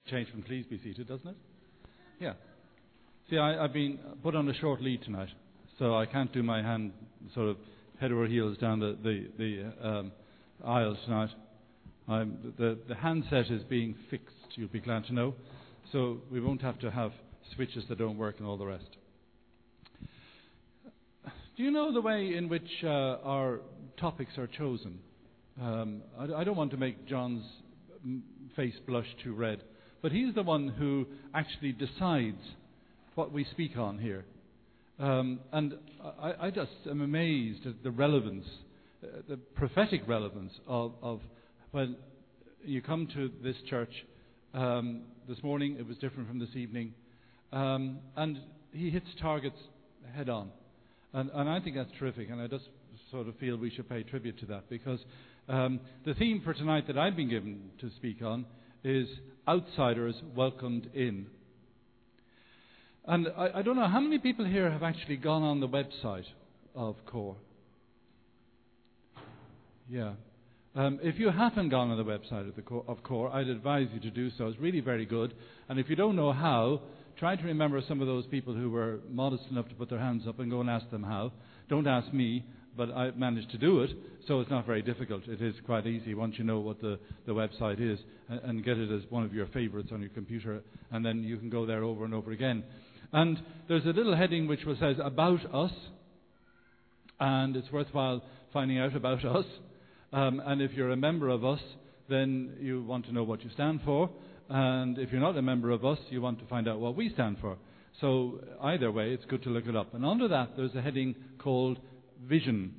change from please be seated, doesn't it? Yeah. See, I've been put on a short lead tonight, so I can't do my hand sort of head over heels down the aisle tonight. The handset is being fixed, you'll be glad to know, so we won't have to have switches that don't work and all the rest. Do you know the way in which our topics are chosen? I don't want to make John's face blush too red, but he's the one who actually decides what we speak on here. And I just am amazed at the relevance, the prophetic relevance of when you come to this church. This morning it was different from this evening, and he hits targets head on. And I think that's terrific, and I just sort of feel we should pay tribute to that, because the theme for tonight that I've been given to speak on is outsiders welcomed in. And I don't know how many people here have actually gone on the website of CORE. Yeah. If you haven't gone on the website of CORE, I'd advise you to do so. It's really very good. And if you don't know how, try to remember some of those people who were modest enough to put their hands up and go and ask them how. Don't ask me, but I managed to do it, so it's not very difficult. It is quite easy once you know what the website is, and get it as one of your favorites on your computer, and then you can go there over and over again. And there's a little heading which says About Us, and it's worthwhile finding out about us. And if you're a member of us, then you want to know what you stand for. And if you're not a member of us, you want to find out what we stand for. So either way, it's good to look it up. And under that, there's a heading called Vision.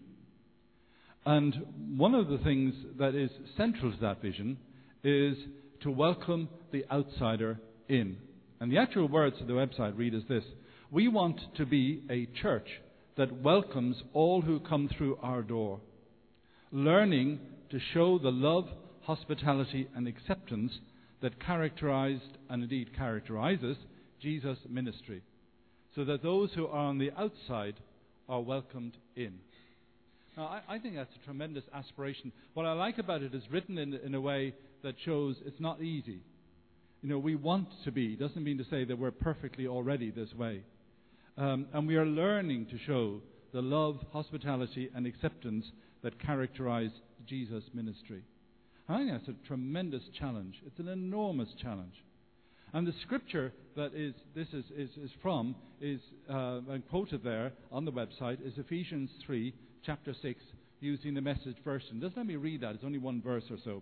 And one of the things that is central to that vision is to welcome the outsider in. And the actual words of the website read as this: we want to be a church that welcomes all who come through our door, learning to show the love, hospitality and acceptance that characterized and indeed characterizes Jesus' ministry, so that those who are on the outside are welcomed in. Now, I think that's a tremendous aspiration. What I like about it is written in a way that shows it's not easy. You know, we want to be. Doesn't mean to say that we're perfectly already this way. And we are learning to show the love, hospitality and acceptance that characterize Jesus' ministry. I think that's a tremendous challenge. It's an enormous challenge. And the scripture that this is from is and quoted there on the website is Ephesians 3, chapter 6, using the Message version. Just let me read that. It's only one verse or so.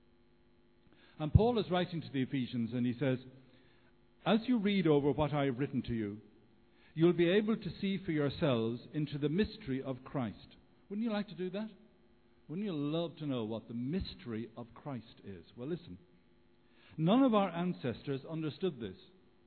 And Paul is writing to the Ephesians, and he says, as you read over what I have written to you, you'll be able to see for yourselves into the mystery of Christ. Wouldn't you like to do that? Wouldn't you love to know what the mystery of Christ is? Well, listen. None of our ancestors understood this.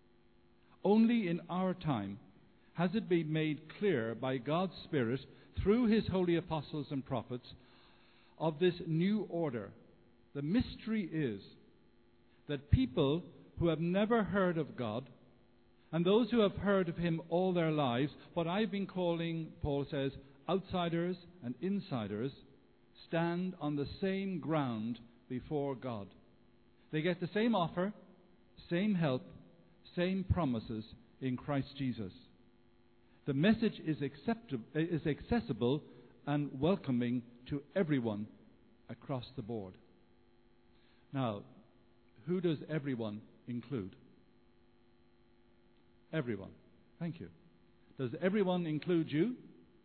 Only in our time has it been made clear by God's Spirit through His holy apostles and prophets of this new order. The mystery is that people who have never heard of God and those who have heard of Him all their lives, what I've been calling, Paul says, outsiders and insiders, stand on the same ground before God. They get the same offer, same help, same promises in Christ Jesus. The message is accessible and welcoming to everyone across the board. Now, who does everyone include? Everyone. Thank you. Does everyone include you?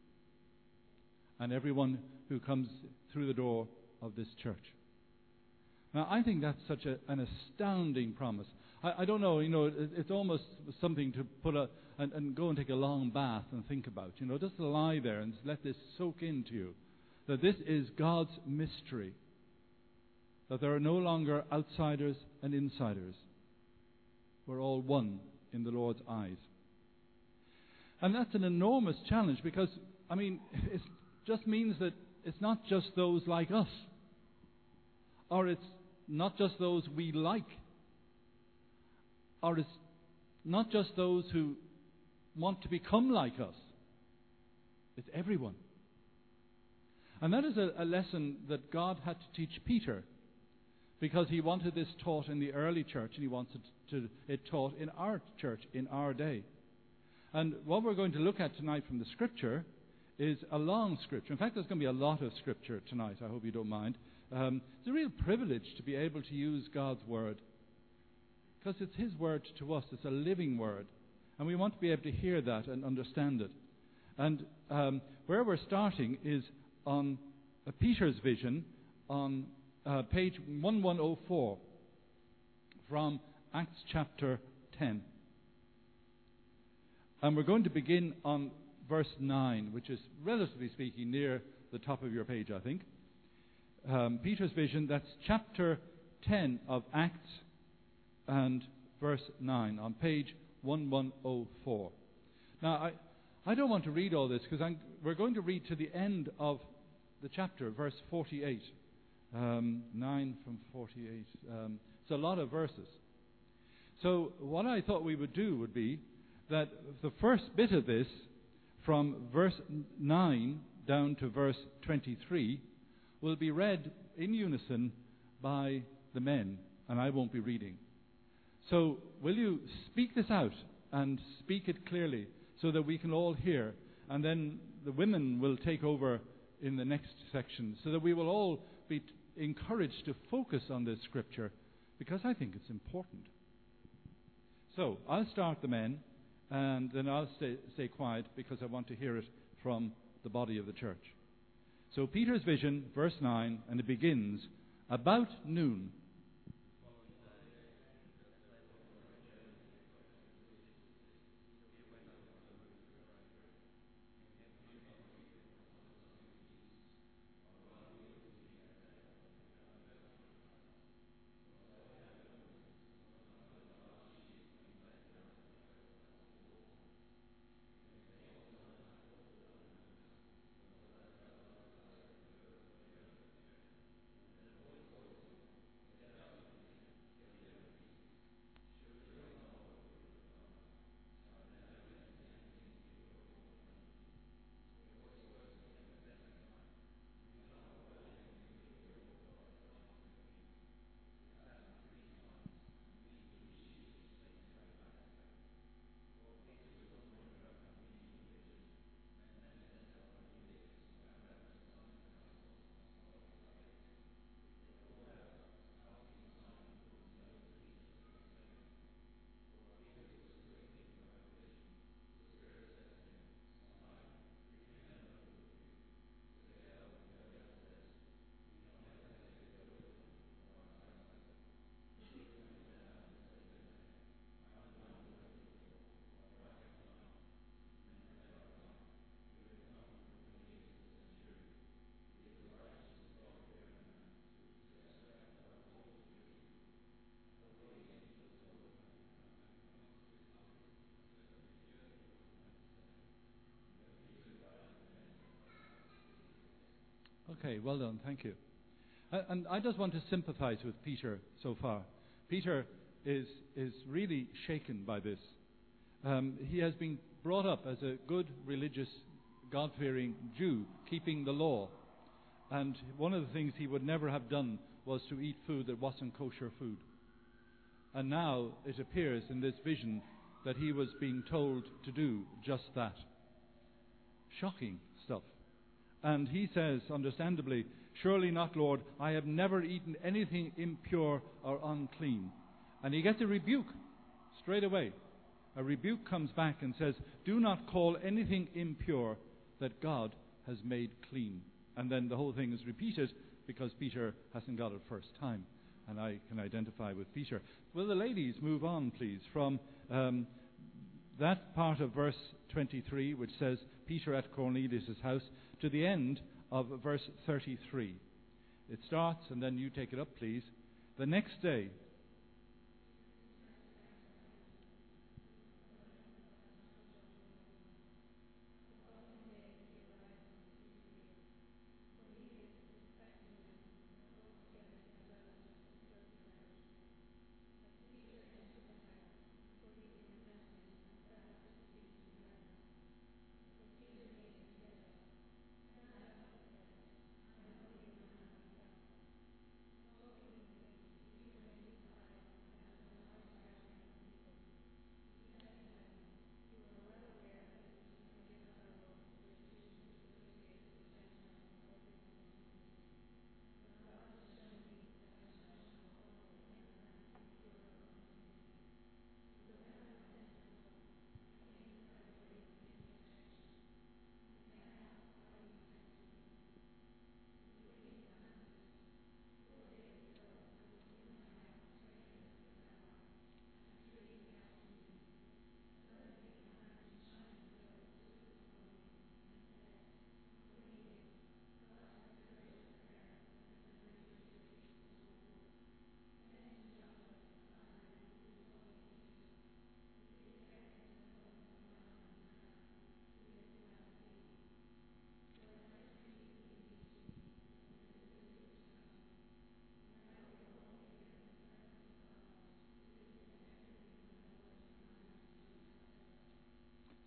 And everyone who comes through the door of this church. Now, I think that's such an astounding promise. I don't know, it's almost something to put and go and take a long bath and think about. Just lie there and let this soak into you. That this is God's mystery. That there are no longer outsiders and insiders. We're all one in the Lord's eyes. And that's an enormous challenge because, it just means that it's not just those like us. Or it's not just those we like. Or it's not just those who want to become like us. It's everyone. And that is a lesson that God had to teach Peter. because he wanted this taught in the early church, and he wanted it taught in our church, in our day. And what we're going to look at tonight from the Scripture is a long Scripture. In fact, there's going to be a lot of Scripture tonight. I hope you don't mind. It's a real privilege to be able to use God's Word, because it's His Word to us. It's a living Word. And we want to be able to hear that and understand it. And where we're starting is on Peter's vision on page 1104 from Acts chapter 10. And we're going to begin on verse 9, which is, relatively speaking, near the top of your page, I think. Peter's vision, that's chapter 10 of Acts and verse 9 on page 1104. Now, I don't want to read all this, because we're going to read to the end of the chapter, verse 48. 9 from 48. It's a lot of verses. So what I thought we would do would be that the first bit of this, from verse 9 down to verse 23, will be read in unison by the men, and I won't be reading. So will you speak this out and speak it clearly so that we can all hear, and then the women will take over in the next section, so that we will all be encouraged to focus on this Scripture, because I think it's important. So I'll start the men, and then I'll stay quiet, because I want to hear it from the body of the church. So Peter's vision, verse 9, and it begins, about noon. Okay, well done, thank you. And I just want to sympathize with Peter so far. Peter is really shaken by this. He has been brought up as a good, religious, God-fearing Jew, keeping the law. And one of the things he would never have done was to eat food that wasn't kosher food. And now it appears in this vision that he was being told to do just that. Shocking stuff. And he says, understandably, "Surely not, Lord, I have never eaten anything impure or unclean." And he gets a rebuke straight away. A rebuke comes back and says, "Do not call anything impure that God has made clean." And then the whole thing is repeated, because Peter hasn't got it first time. And I can identify with Peter. Will the ladies move on, please, from that part of verse 23, which says, Peter at Cornelius' house, to the end of verse 33. It starts, and then you take it up, please. The next day,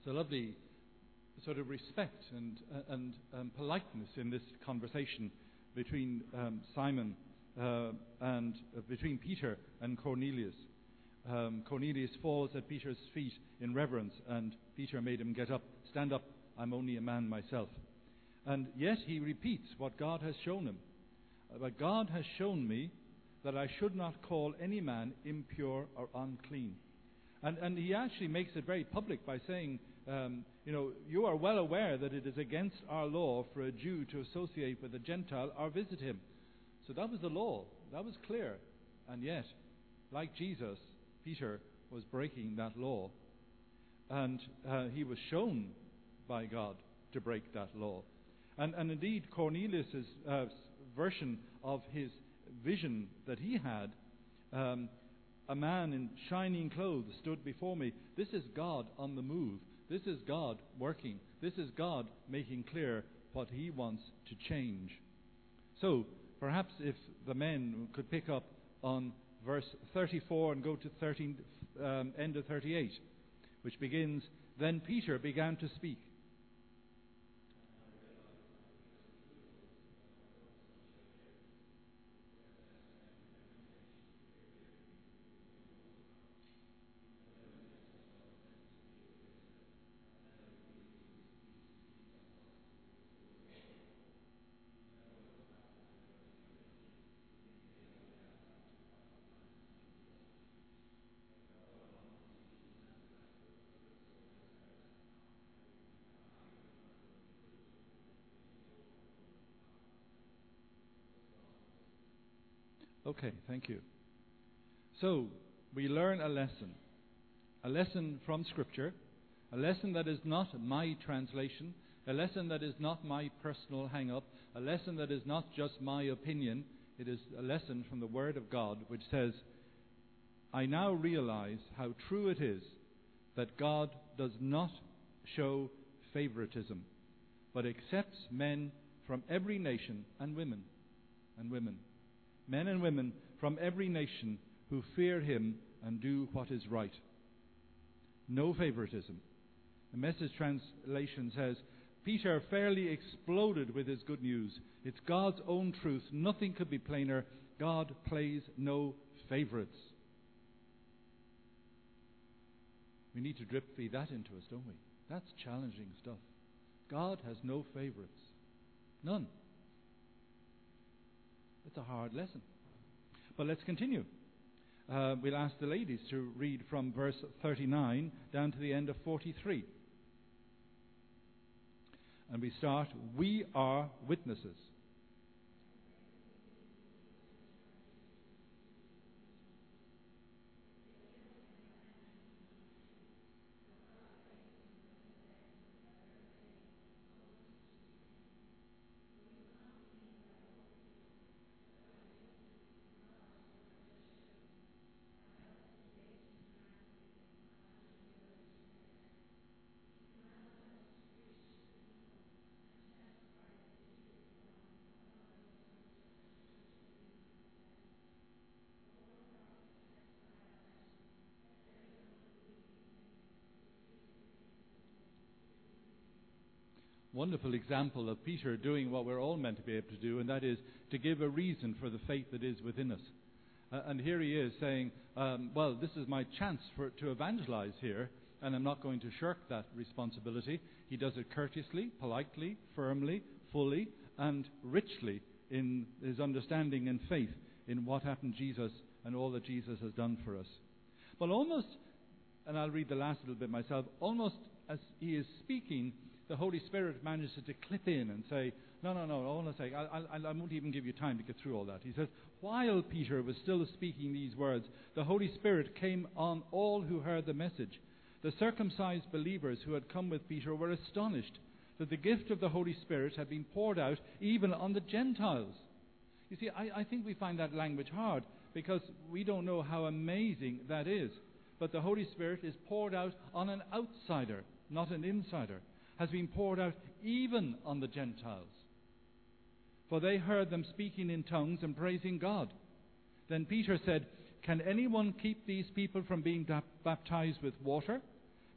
a lovely sort of respect and politeness in this conversation between Simon and between Peter and Cornelius. Cornelius falls at Peter's feet in reverence, and Peter made him get up. Stand up, I'm only a man myself. And yet he repeats what God has shown him. But God has shown me that I should not call any man impure or unclean. And he actually makes it very public by saying, you are well aware that it is against our law for a Jew to associate with a Gentile or visit him. So that was the law. That was clear. And yet, like Jesus, Peter was breaking that law. And he was shown by God to break that law. And indeed, Cornelius' version of his vision that he had, a man in shining clothes stood before me. This is God on the move. This is God working. This is God making clear what he wants to change. So, perhaps if the men could pick up on verse 34 and go to end of 38, which begins, Then Peter began to speak. Okay, thank you. So, we learn a lesson from Scripture, a lesson that is not my translation, a lesson that is not my personal hang-up, a lesson that is not just my opinion. It is a lesson from the Word of God which says, I now realize how true it is that God does not show favoritism, but accepts men from every nation and women. Men and women from every nation who fear him and do what is right. No favoritism. The Message translation says, Peter fairly exploded with his good news. It's God's own truth. Nothing could be plainer. God plays no favorites. We need to drip feed that into us, don't we? That's challenging stuff. God has no favorites. None. It's a hard lesson. But let's continue. We'll ask the ladies to read from verse 39 down to the end of 43. And we start, We are witnesses. Wonderful example of Peter doing what we're all meant to be able to do, and that is to give a reason for the faith that is within us. And here he is saying, this is my chance to evangelize here, and I'm not going to shirk that responsibility. He does it courteously, politely, firmly, fully, and richly in his understanding and faith in what happened to Jesus and all that Jesus has done for us. But almost, and I'll read the last little bit myself, almost as he is speaking, the Holy Spirit manages to clip in and say, no, hold on a sec, I won't even give you time to get through all that. He says, while Peter was still speaking these words, the Holy Spirit came on all who heard the message. The circumcised believers who had come with Peter were astonished that the gift of the Holy Spirit had been poured out even on the Gentiles. You see, I think we find that language hard because we don't know how amazing that is. But the Holy Spirit is poured out on an outsider, not an insider. Has been poured out even on the Gentiles. For they heard them speaking in tongues and praising God. Then Peter said, Can anyone keep these people from being baptized with water?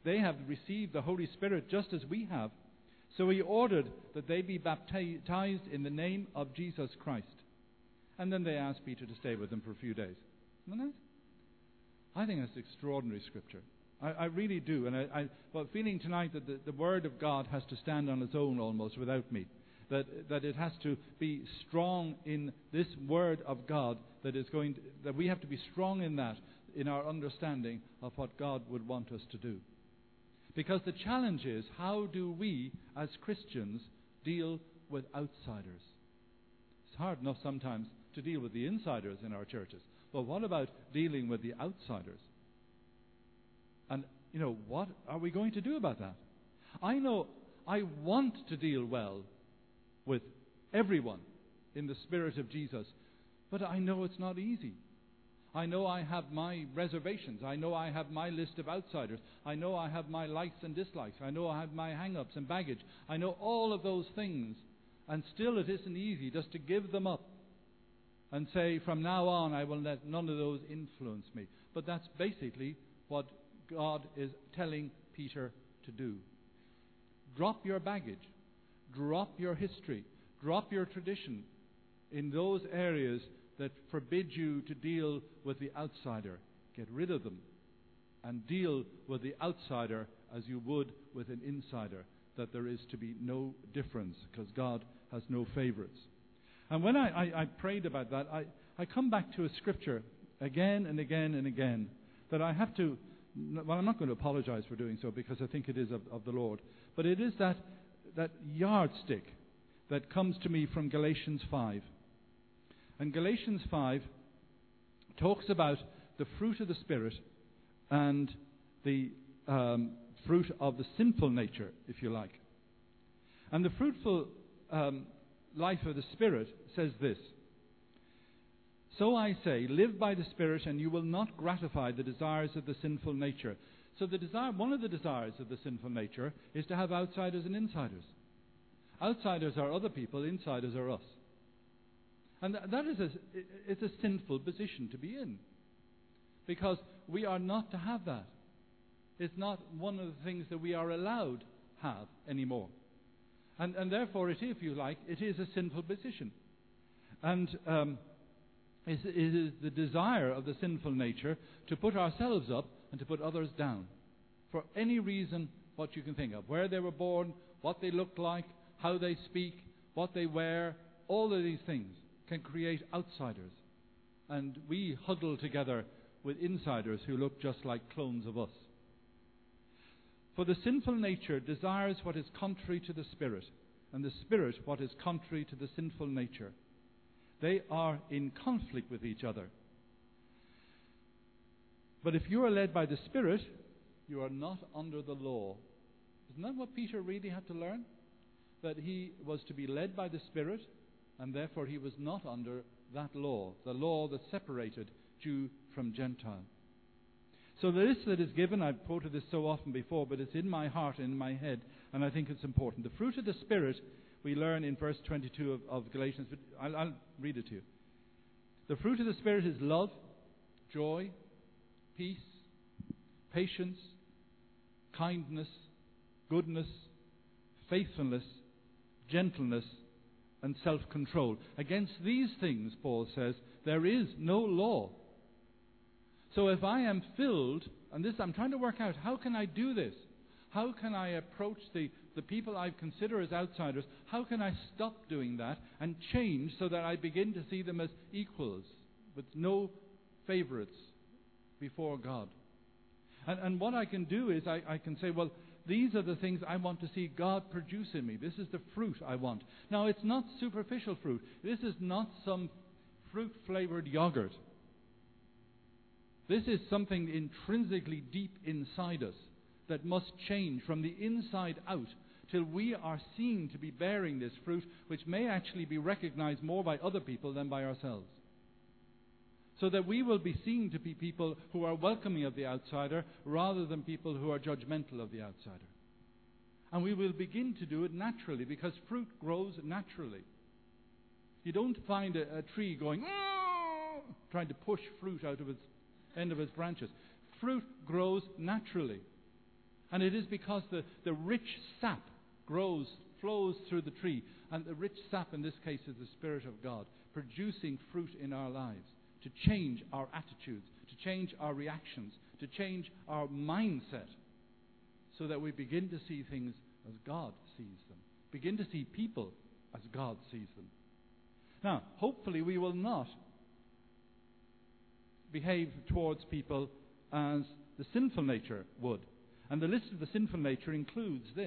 they have received the Holy Spirit just as we have. So he ordered that they be baptized in the name of Jesus Christ. And then they asked Peter to stay with them for a few days. Isn't that? I think that's extraordinary scripture. I really do. And but feeling tonight that the Word of God has to stand on its own almost without me. That it has to be strong in this Word of God, that we have to be strong in that, in our understanding of what God would want us to do. Because the challenge is, how do we as Christians deal with outsiders? It's hard enough sometimes to deal with the insiders in our churches. But what about dealing with the outsiders? And, what are we going to do about that? I know I want to deal well with everyone in the Spirit of Jesus, but I know it's not easy. I know I have my reservations. I know I have my list of outsiders. I know I have my likes and dislikes. I know I have my hang-ups and baggage. I know all of those things. And still it isn't easy just to give them up and say, from now on I will let none of those influence me. But that's basically what God is telling Peter to do. Drop your baggage. Drop your history. Drop your tradition in those areas that forbid you to deal with the outsider. Get rid of them and deal with the outsider as you would with an insider, that there is to be no difference because God has no favorites. And when I prayed about that, I come back to a scripture again and again and again that I have to, well, I'm not going to apologize for doing so because I think it is of the Lord, but it is that yardstick that comes to me from Galatians 5. And Galatians 5 talks about the fruit of the Spirit and the fruit of the sinful nature, if you like. And the fruitful life of the Spirit says this: "So I say, live by the Spirit, and you will not gratify the desires of the sinful nature." So one of the desires of the sinful nature is to have outsiders and insiders. Outsiders are other people, insiders are us. And that is it's a sinful position to be in. Because we are not to have that. It's not one of the things that we are allowed to have anymore. And therefore, if you like, it is a sinful position. And it is the desire of the sinful nature to put ourselves up and to put others down. For any reason what you can think of. Where they were born, what they looked like, how they speak, what they wear, all of these things can create outsiders. And we huddle together with insiders who look just like clones of us. For the sinful nature desires what is contrary to the Spirit, and the Spirit what is contrary to the sinful nature. They are in conflict with each other. But if you are led by the Spirit, you are not under the law. Isn't that what Peter really had to learn? That he was to be led by the Spirit, and therefore he was not under that law, the law that separated Jew from Gentile. So the list that is given, I've quoted this so often before, but it's in my heart and in my head, and I think it's important. The fruit of the Spirit, we learn in verse 22 of Galatians, but I'll read it to you. The fruit of the Spirit is love, joy, peace, patience, kindness, goodness, faithfulness, gentleness, and self-control. Against these things, Paul says, there is no law. So if I am filled, and this I'm trying to work out, how can I do this? How can I approach the people I consider as outsiders? How can I stop doing that and change so that I begin to see them as equals, with no favorites before God? And what I can do is I can say, well, these are the things I want to see God produce in me. This is the fruit I want. Now, it's not superficial fruit. This is not some fruit-flavored yogurt. This is something intrinsically deep inside us that must change from the inside out till we are seen to be bearing this fruit, which may actually be recognized more by other people than by ourselves. So that we will be seen to be people who are welcoming of the outsider rather than people who are judgmental of the outsider. And we will begin to do it naturally because fruit grows naturally. You don't find a tree going, trying to push fruit out of its end of its branches. Fruit grows naturally. And it is because the rich sap flows through the tree. And the rich sap in this case is the Spirit of God, producing fruit in our lives to change our attitudes, to change our reactions, to change our mindset, so that we begin to see things as God sees them, begin to see people as God sees them. Now, hopefully we will not behave towards people as the sinful nature would. And the list of the sinful nature includes this: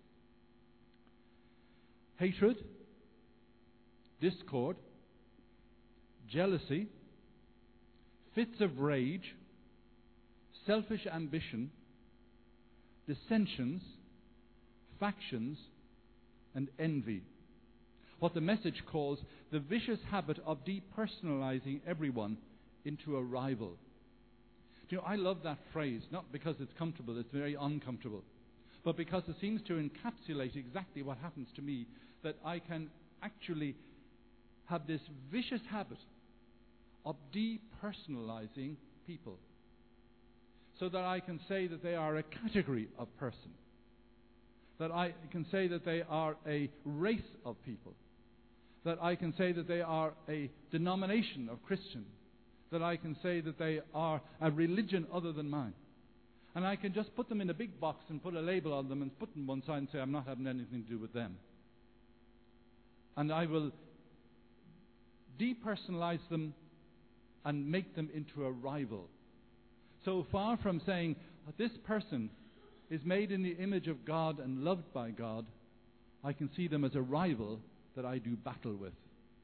hatred, discord, jealousy, fits of rage, selfish ambition, dissensions, factions, and envy. What the Message calls the vicious habit of depersonalizing everyone into a rival. Do you know, I love that phrase, not because it's comfortable, it's very uncomfortable, but because it seems to encapsulate exactly what happens to me, that I can actually have this vicious habit of depersonalizing people, so that I can say that they are a category of person, that I can say that they are a race of people, that I can say that they are a denomination of Christian, that I can say that they are a religion other than mine. And I can just put them in a big box and put a label on them and put them one side and say, I'm not having anything to do with them. And I will depersonalize them and make them into a rival. So far from saying, this person is made in the image of God and loved by God, I can see them as a rival that I do battle with.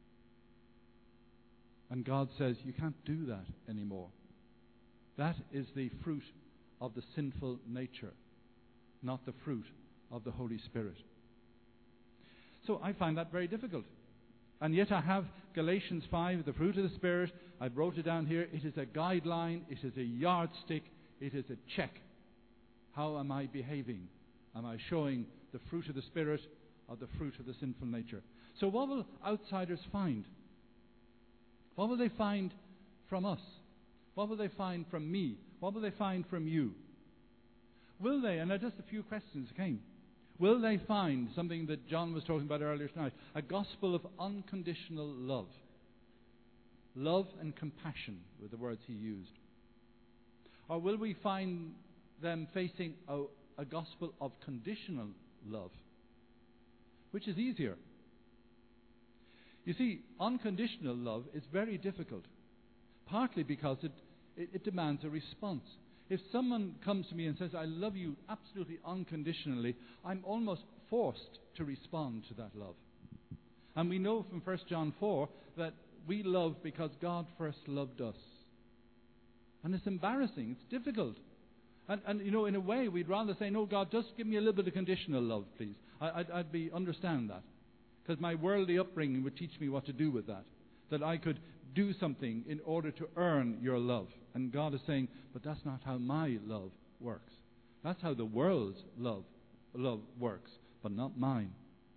And God says, you can't do that anymore. That is the fruit of the sinful nature, not the fruit of the Holy Spirit. So I find that very difficult. And yet I have Galatians 5, the fruit of the Spirit. I wrote it down here. It is a guideline. It is a yardstick. It is a check. How am I behaving? Am I showing the fruit of the Spirit or the fruit of the sinful nature? So what will outsiders find? What will they find from us? What will they find from me? What will they find from you? Will they, and just a few questions came, will they find something that John was talking about earlier tonight, a gospel of unconditional love? Love and compassion were the words he used. Or will we find them facing a gospel of conditional love? Which is easier? You see, unconditional love is very difficult, partly because it demands a response. If someone comes to me and says, I love you absolutely unconditionally, I'm almost forced to respond to that love. And we know from 1 John 4 that we love because God first loved us. And it's embarrassing, it's difficult. And you know, in a way, we'd rather say, no, God, just give me a little bit of conditional love, please. I'd understand that. Because my worldly upbringing would teach me what to do with that. That I could do something in order to earn your love. And God is saying, but that's not how my love works. That's how the world's love works, but not mine.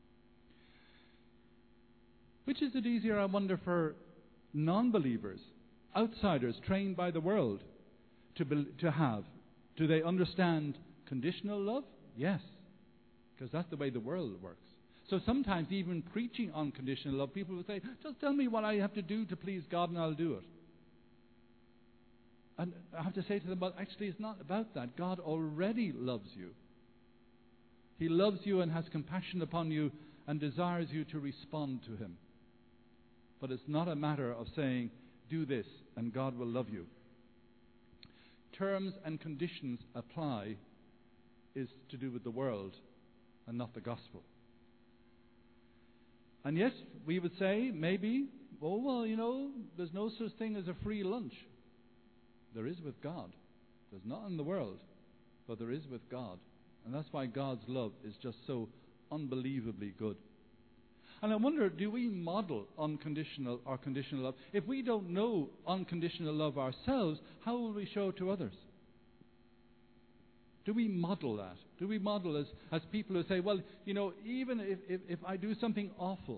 Which is it easier, I wonder, for non-believers, outsiders trained by the world, to have? Do they understand conditional love? Yes, because that's the way the world works. So sometimes even preaching unconditional love, people will say, just tell me what I have to do to please God and I'll do it. And I have to say to them, well, actually it's not about that. God already loves you. He loves you and has compassion upon you and desires you to respond to Him. But it's not a matter of saying, do this and God will love you. Terms and conditions apply is to do with the world and not the gospel. And yet, we would say, maybe, oh, well, you know, there's no such thing as a free lunch. There is with God. There's not in the world, but there is with God. And that's why God's love is just so unbelievably good. And I wonder, do we model unconditional or conditional love? If we don't know unconditional love ourselves, how will we show it to others? Do we model that? Do we model as people who say, well, you know, even if I do something awful,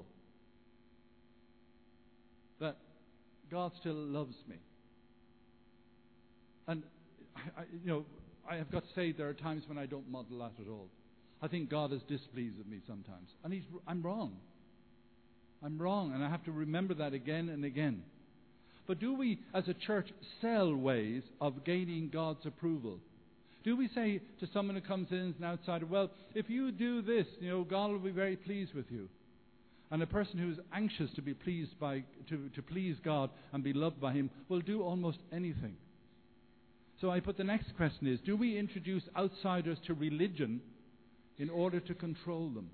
that God still loves me? And, I have got to say there are times when I don't model that at all. I think God is displeased with me sometimes. And I'm wrong. I'm wrong, and I have to remember that again and again. But do we, as a church, sell ways of gaining God's approval? Do we say to someone who comes in as an outsider, well, if you do this, God will be very pleased with you. And a person who is anxious to be pleased to please God and be loved by Him will do almost anything. So I put the next question is, do we introduce outsiders to religion in order to control them?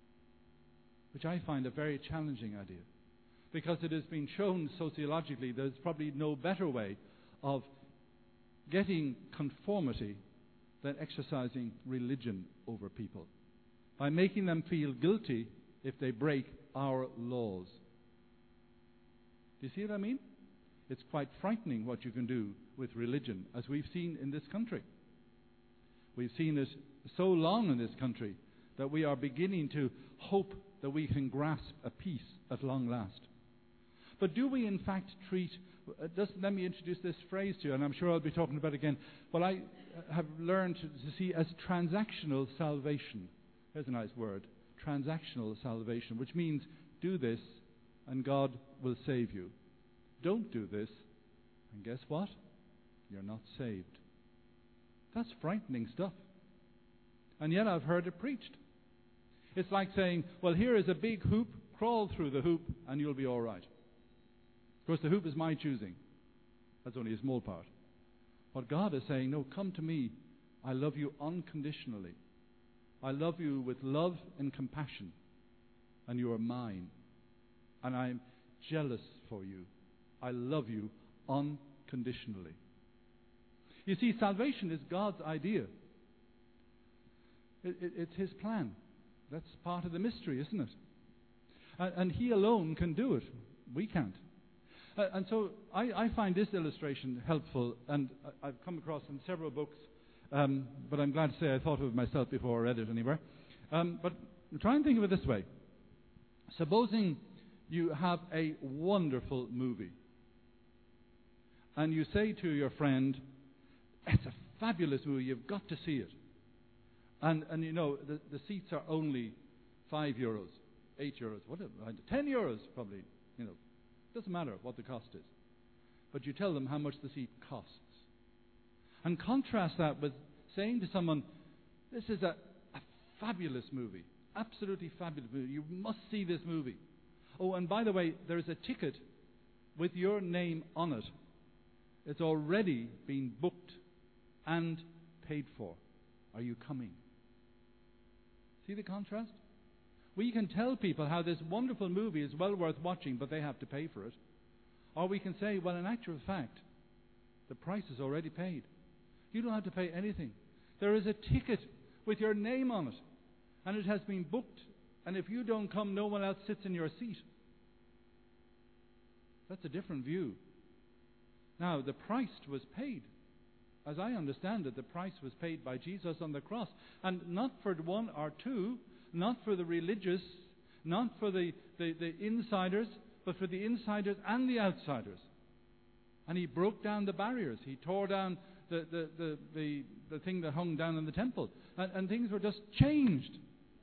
Which I find a very challenging idea. Because it has been shown sociologically there's probably no better way of getting conformity than exercising religion over people. By making them feel guilty if they break our laws. Do you see what I mean? It's quite frightening what you can do with religion, as we've seen in this country. We've seen it so long in this country that we are beginning to hope that we can grasp a peace at long last. But do we in fact treat, let me introduce this phrase to you, and I'm sure I'll be talking about it again, what I have learned to see as transactional salvation. There's a nice word, transactional salvation, which means do this and God will save you. Don't do this, and guess what? You're not saved. That's frightening stuff. And yet I've heard it preached. It's like saying, well, here is a big hoop, crawl through the hoop and you'll be all right. Of course, the hoop is my choosing. That's only a small part. What God is saying, no, come to me. I love you unconditionally. I love you with love and compassion. And you are mine. And I'm jealous for you. I love you unconditionally. You see, salvation is God's idea. It's His plan. That's part of the mystery, isn't it? And He alone can do it. We can't. And so I find this illustration helpful, and I've come across in several books, but I'm glad to say I thought of it myself before I read it anywhere. But try and think of it this way. Supposing you have a wonderful movie, and you say to your friend, it's a fabulous movie, you've got to see it. And the seats are only €5, €8, whatever, 10 euros probably, doesn't matter what the cost is. But you tell them how much the seat costs. And contrast that with saying to someone, this is a fabulous movie, absolutely fabulous movie, you must see this movie. Oh, and by the way, there's a ticket with your name on it. It's already been booked and paid for. Are you coming? See the contrast? We can tell people how this wonderful movie is well worth watching, but they have to pay for it. Or we can say, well, in actual fact, the price is already paid. You don't have to pay anything. There is a ticket with your name on it, and it has been booked, and if you don't come, no one else sits in your seat. That's a different view. Now, the price was paid. As I understand it, the price was paid by Jesus on the cross. And not for one or two, not for the religious, not for the insiders, but for the insiders and the outsiders. And He broke down the barriers. He tore down the thing that hung down in the temple. And things were just changed.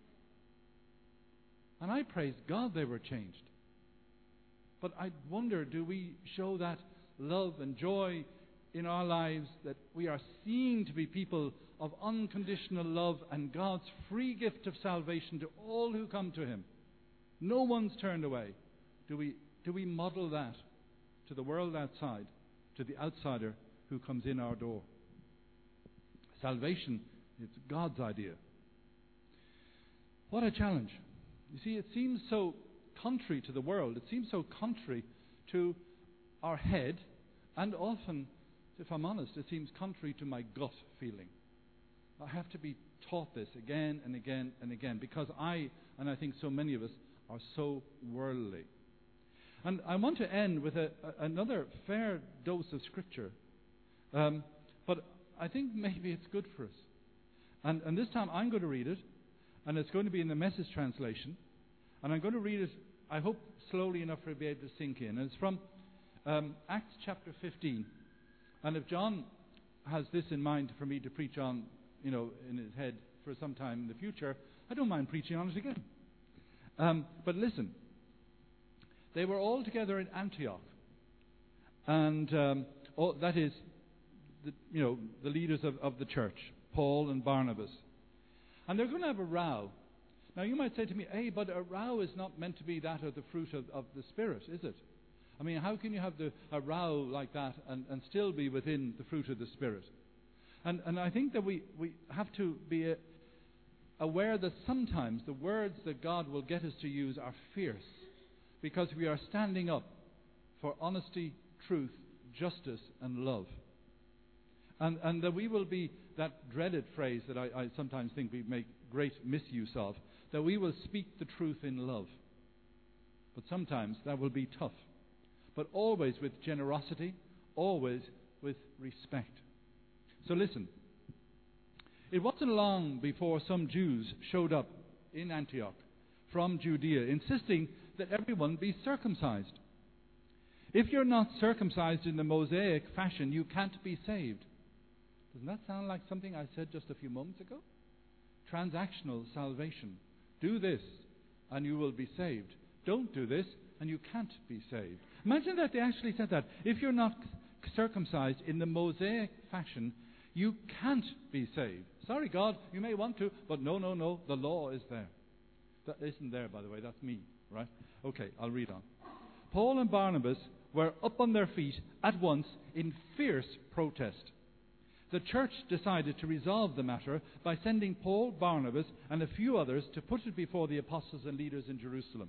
And I praise God they were changed. But I wonder, do we show that love and joy in our lives, that we are seen to be people of unconditional love and God's free gift of salvation to all who come to Him? No one's turned away. Do we model that to the world outside, to the outsider who comes in our door? Salvation is God's idea. What a challenge. You see, it seems so contrary to the world. It seems so contrary to our head, and often, if I'm honest, it seems contrary to my gut feeling. I have to be taught this again and again and again, because I think so many of us, are so worldly. And I want to end with another fair dose of Scripture. But I think maybe it's good for us. And this time I'm going to read it, and it's going to be in the Message translation. And I'm going to read it, I hope, slowly enough for it to be able to sink in. And it's from Acts chapter 15. And if John has this in mind for me to preach on, in his head for some time in the future, I don't mind preaching on it again. But listen, they were all together in Antioch, and that is, the leaders of the church, Paul and Barnabas, and they're going to have a row. Now you might say to me, hey, but a row is not meant to be that of the fruit of the Spirit, is it? I mean, how can you have a row like that and still be within the fruit of the Spirit? And I think that we have to be aware that sometimes the words that God will get us to use are fierce, because we are standing up for honesty, truth, justice, and love. And that we will be that dreaded phrase that I sometimes think we make great misuse of, that we will speak the truth in love. But sometimes that will be tough. But always with generosity, always with respect. So listen, it wasn't long before some Jews showed up in Antioch from Judea, insisting that everyone be circumcised. If you're not circumcised in the Mosaic fashion, you can't be saved. Doesn't that sound like something I said just a few moments ago? Transactional salvation. Do this and you will be saved. Don't do this and you can't be saved. Imagine that they actually said that. If you're not circumcised in the Mosaic fashion, you can't be saved. Sorry, God, you may want to, but no, the law is there. That isn't there, by the way, that's me, right? Okay, I'll read on. Paul and Barnabas were up on their feet at once in fierce protest. The church decided to resolve the matter by sending Paul, Barnabas, and a few others to put it before the apostles and leaders in Jerusalem.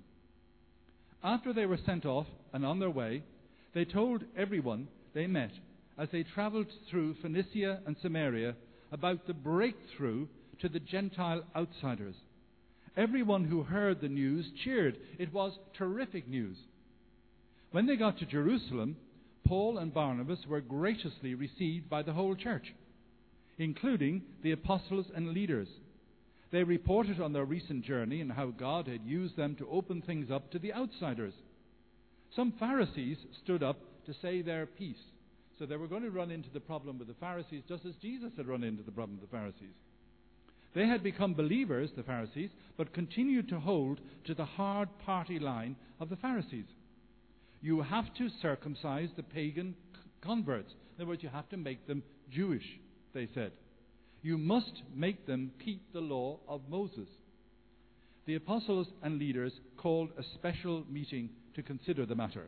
After they were sent off and on their way, they told everyone they met as they traveled through Phoenicia and Samaria about the breakthrough to the Gentile outsiders. Everyone who heard the news cheered. It was terrific news. When they got to Jerusalem, Paul and Barnabas were graciously received by the whole church, including the apostles and leaders. They reported on their recent journey and how God had used them to open things up to the outsiders. Some Pharisees stood up to say their piece. So they were going to run into the problem with the Pharisees just as Jesus had run into the problem with the Pharisees. They had become believers, the Pharisees, but continued to hold to the hard party line of the Pharisees. You have to circumcise the pagan converts. In other words, you have to make them Jewish, they said. You must make them keep the law of Moses. The apostles and leaders called a special meeting to consider the matter.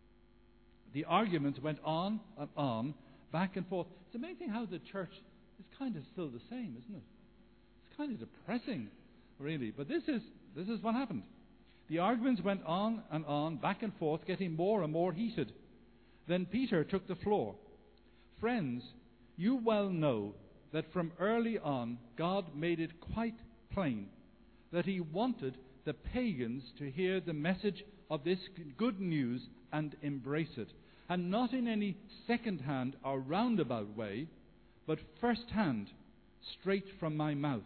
The arguments went on and on, back and forth. It's amazing how the church is kind of still the same, isn't it? It's kind of depressing, really. But this is what happened. The arguments went on and on, back and forth, getting more and more heated. Then Peter took the floor. Friends, you well know that from early on God made it quite plain that He wanted the pagans to hear the message of this good news and embrace it. And not in any second-hand or roundabout way, but first-hand, straight from my mouth.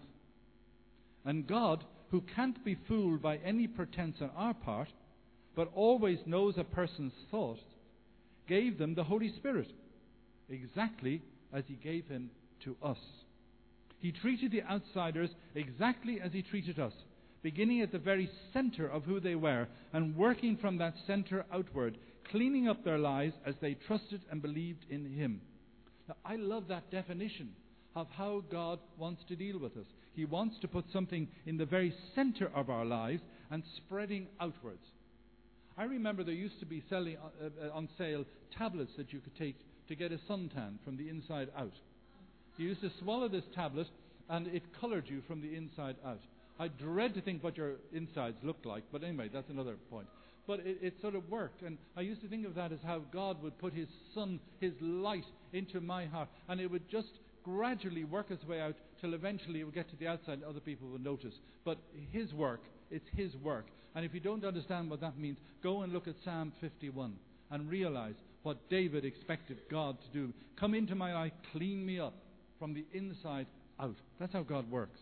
And God, who can't be fooled by any pretense on our part, but always knows a person's thoughts, gave them the Holy Spirit, exactly as He gave Him to us. He treated the outsiders exactly as He treated us, beginning at the very center of who they were and working from that center outward, cleaning up their lives as they trusted and believed in Him. Now, I love that definition of how God wants to deal with us. He wants to put something in the very center of our lives and spreading outwards. I remember there used to be selling on sale tablets that you could take to get a suntan from the inside out. You used to swallow this tablet and it colored you from the inside out. I dread to think what your insides looked like, but anyway, that's another point. But it sort of worked, and I used to think of that as how God would put His sun, His light into my heart, and it would just gradually work its way out till eventually it would get to the outside and other people would notice. But His work, it's His work. And if you don't understand what that means, go and look at Psalm 51 and realize what David expected God to do. Come into my life, clean me up from the inside out. That's how God works.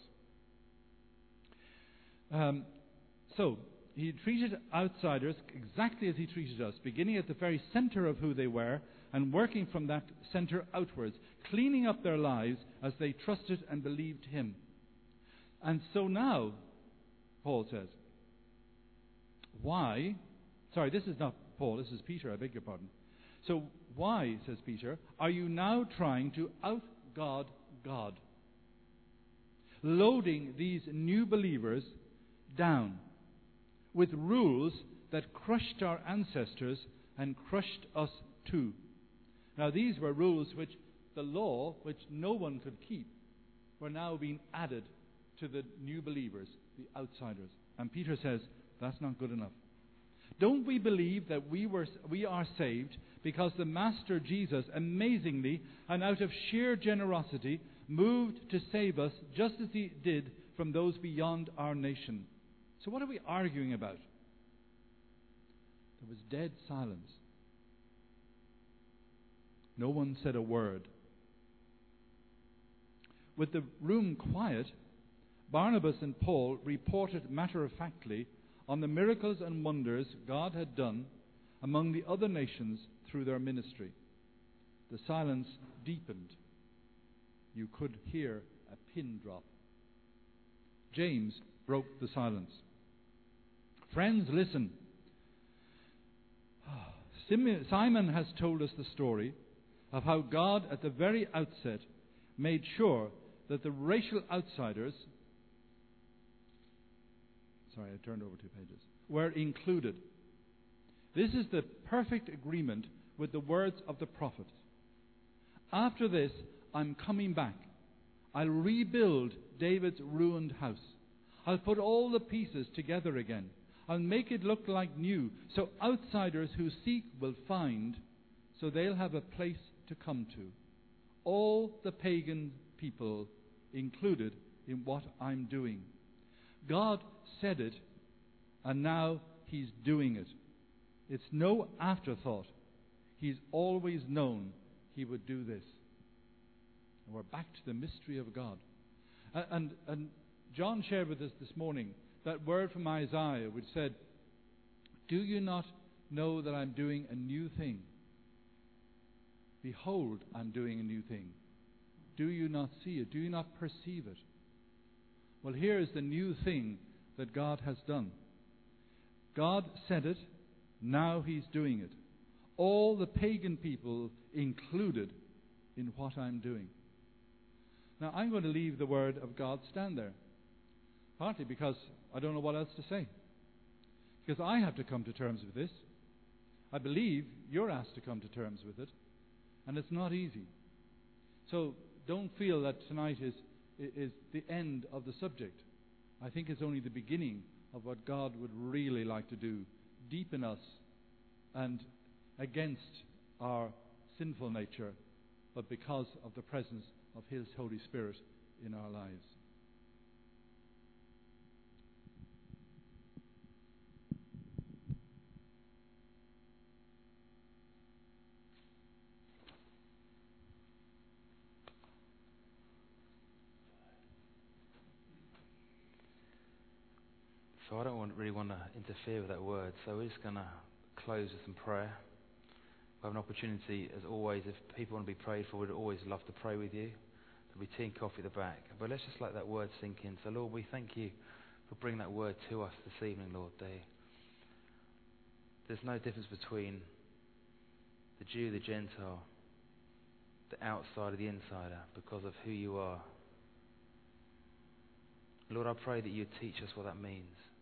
So, He treated outsiders exactly as He treated us, beginning at the very center of who they were and working from that center outwards, cleaning up their lives as they trusted and believed him. And so now, Paul says, why? Sorry, this is not Paul, this is Peter, I beg your pardon. So why, says Peter, are you now trying to out-God God? Loading these new believers down with rules that crushed our ancestors and crushed us too. Now these were rules which the law, which no one could keep, were now being added to the new believers, the outsiders. And Peter says, that's not good enough. Don't we believe that we are saved because the Master Jesus, amazingly and out of sheer generosity, moved to save us just as he did from those beyond our nation? So what are we arguing about? There was dead silence. No one said a word. With the room quiet, Barnabas and Paul reported matter-of-factly on the miracles and wonders God had done among the other nations through their ministry. The silence deepened. You could hear a pin drop. James broke the silence. Friends, listen. Simon has told us the story of how God at the very outset made sure that the racial outsiders, I turned over 2 pages, were included. This is the perfect agreement with the words of the prophet. After this, I'm coming back. I'll rebuild David's ruined house. I'll put all the pieces together again. I'll make it look like new, so outsiders who seek will find, so they'll have a place to come to. All the pagan people included in what I'm doing. God said it, and now he's doing it. It's no afterthought. He's always known he would do this. And we're back to the mystery of God. And John shared with us this morning that word from Isaiah which said, do you not know that I'm doing a new thing? Behold, I'm doing a new thing. Do you not see it? Do you not perceive it? Well, here is the new thing that God has done. God said it, now he's doing it. All the pagan people included in what I'm doing. Now, I'm going to leave the word of God stand there. Partly because I don't know what else to say. Because I have to come to terms with this. I believe you're asked to come to terms with it. And it's not easy. So don't feel that tonight is the end of the subject. I think it's only the beginning of what God would really like to do deep in us and against our sinful nature, but because of the presence of his Holy Spirit in our lives. So I don't really want to interfere with that word, so we're just going to close with some prayer. We have an opportunity, as always, if people want to be prayed for, we'd always love to pray with you. There'll be tea and coffee at the back. But let's just let that word sink in. So Lord, we thank you for bringing that word to us this evening, Lord. There's no difference between the Jew, the Gentile, the outsider, the insider, because of who you are. Lord, I pray that you teach us what that means.